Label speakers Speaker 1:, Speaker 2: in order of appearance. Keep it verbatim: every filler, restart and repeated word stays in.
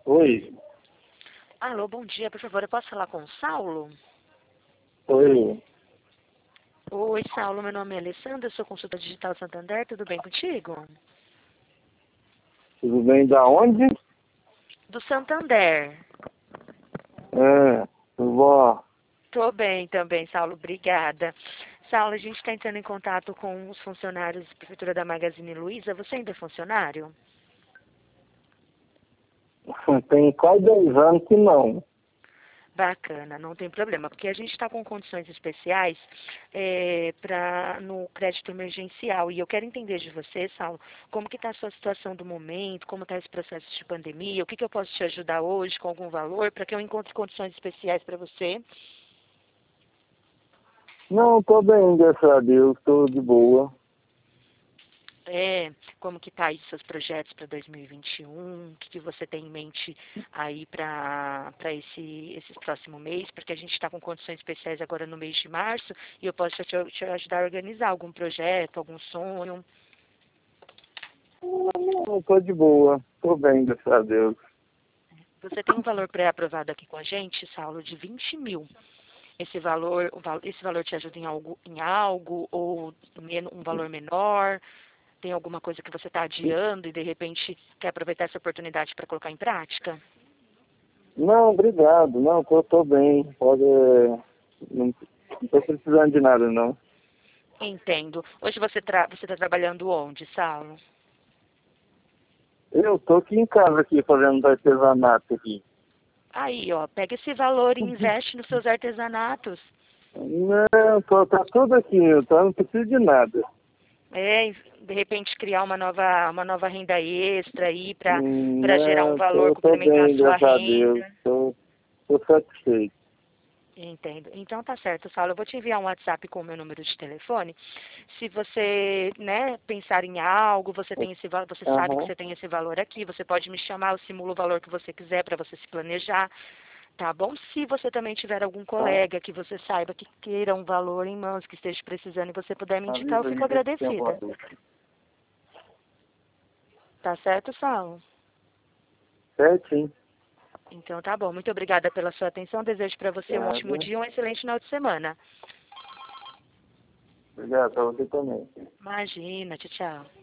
Speaker 1: Oi,
Speaker 2: Alô, bom dia. Por favor, eu posso falar com o Saulo?
Speaker 1: oi,
Speaker 2: Oi, Saulo. Meu nome é Alessandra, eu sou consultora digital Santander. Tudo bem contigo?
Speaker 1: tudo bem da onde?
Speaker 2: Do Santander.
Speaker 1: É, tudo bom?
Speaker 2: Tô bem também, Saulo. Obrigada. Saulo, a gente está entrando em contato com os funcionários da Prefeitura da Magazine Luiza. Você ainda é funcionário?
Speaker 1: Tem quase dez anos que não.
Speaker 2: Bacana, não tem problema, porque a gente está com condições especiais é, pra, no crédito emergencial. E eu quero entender de você, Saulo, como que está a sua situação do momento, como está esse processo de pandemia, o que, que eu posso te ajudar hoje com algum valor para que eu encontre condições especiais para você.
Speaker 1: Não, tô bem, graças a Deus, tô de boa.
Speaker 2: É, como que tá aí seus projetos para dois mil e vinte e um, o que, que você tem em mente aí para para esse esse próximo mês, porque a gente está com condições especiais agora no mês de março e eu posso te, te ajudar a organizar algum projeto, algum sonho.
Speaker 1: Não, tô de boa, tô bem, graças a Deus.
Speaker 2: Você tem um valor pré-aprovado aqui com a gente, Saulo, de vinte mil. Esse valor, o val- esse valor te ajuda em algo, em algo ou men- um valor menor? Tem alguma coisa que você está adiando e de repente quer aproveitar essa oportunidade para colocar em prática?
Speaker 1: Não, obrigado, não, tô, tô bem, pode, não, não tô precisando de nada, não.
Speaker 2: Entendo. Hoje você tra você está trabalhando onde, Saulo?
Speaker 1: Eu tô aqui em casa, aqui, fazendo artesanato aqui.
Speaker 2: Aí, ó, pega esse valor e investe nos seus artesanatos.
Speaker 1: Não, tô, tá tudo aqui, eu tô, não preciso de nada.
Speaker 2: É, e de repente criar uma nova, uma nova renda extra aí para
Speaker 1: Hum,
Speaker 2: para gerar um
Speaker 1: Não,
Speaker 2: valor,
Speaker 1: tô, tô
Speaker 2: complementar a
Speaker 1: bem,
Speaker 2: sua
Speaker 1: graças a Deus,
Speaker 2: renda.
Speaker 1: tô, tô satisfeito.
Speaker 2: Entendo. Então tá certo, Saulo. Eu vou te enviar um WhatsApp com o meu número de telefone. Se você, né, pensar em algo, você tem esse, val- você sabe que
Speaker 1: Aham.
Speaker 2: você tem esse valor aqui, você pode me chamar, eu simulo o valor que você quiser para você se planejar, tá bom? Se você também tiver algum
Speaker 1: Tá.
Speaker 2: colega que você saiba que queira um valor em mãos, que esteja precisando e você puder me indicar, eu
Speaker 1: Avisa
Speaker 2: fico
Speaker 1: aí, vê se tem alguma
Speaker 2: agradecida.
Speaker 1: dúvida.
Speaker 2: Tá certo, Saulo?
Speaker 1: Certinho.
Speaker 2: Então tá bom. Muito obrigada pela sua atenção. Desejo para você um ótimo
Speaker 1: Obrigado.
Speaker 2: dia e um excelente final de semana.
Speaker 1: Obrigado pra você também.
Speaker 2: Imagina, tchau, tchau.